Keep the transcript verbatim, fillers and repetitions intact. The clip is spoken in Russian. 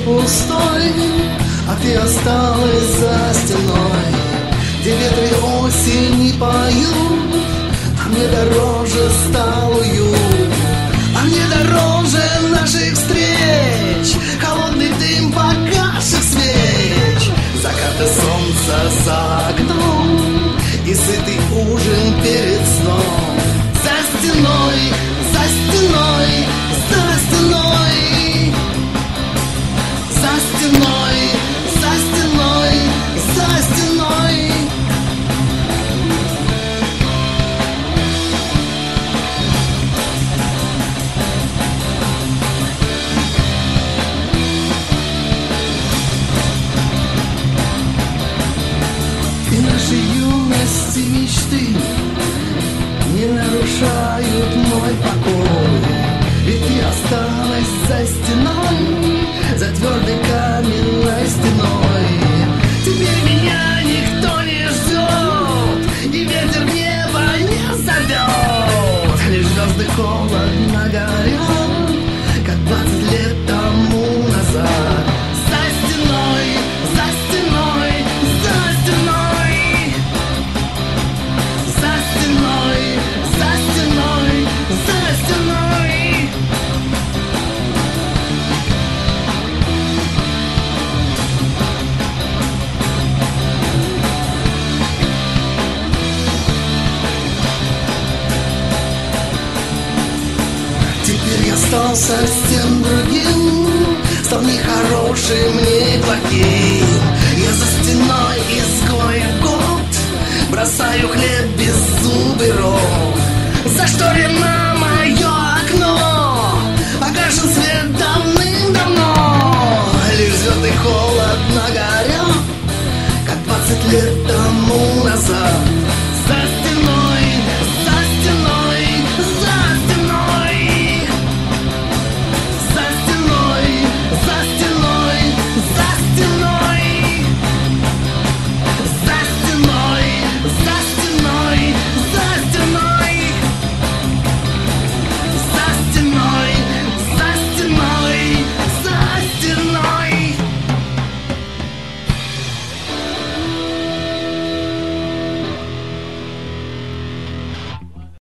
пустой, а ты осталась за стеной, где ветры осени поют. А мне дороже стал уют, а мне дороже наших встреч, холодный дым погасших свеч, закаты солнца за окном и сытый ужин перед сном. За стеной, за стеной, за стеной, за стеной, за стеной, за стеной. И наши юности мечты не нарушают мой покой, ведь ты осталась за стеной, за твердой каменной стеной. Теперь меня никто не ждет, и ветер в небо не зовет. Лишь звезды холодно горят, как двадцать лет тому назад. За стеной, за стеной, за стеной, за стеной, за стеной, за стеной. Теперь я стал совсем другим, стал нехорошим, не плохим. Я за стеной изгой год, бросаю хлеб без зубы рот. Зашторено мое окно, погашен свет давным-давно. Лишь звезды холодно горят, как двадцать лет тому назад.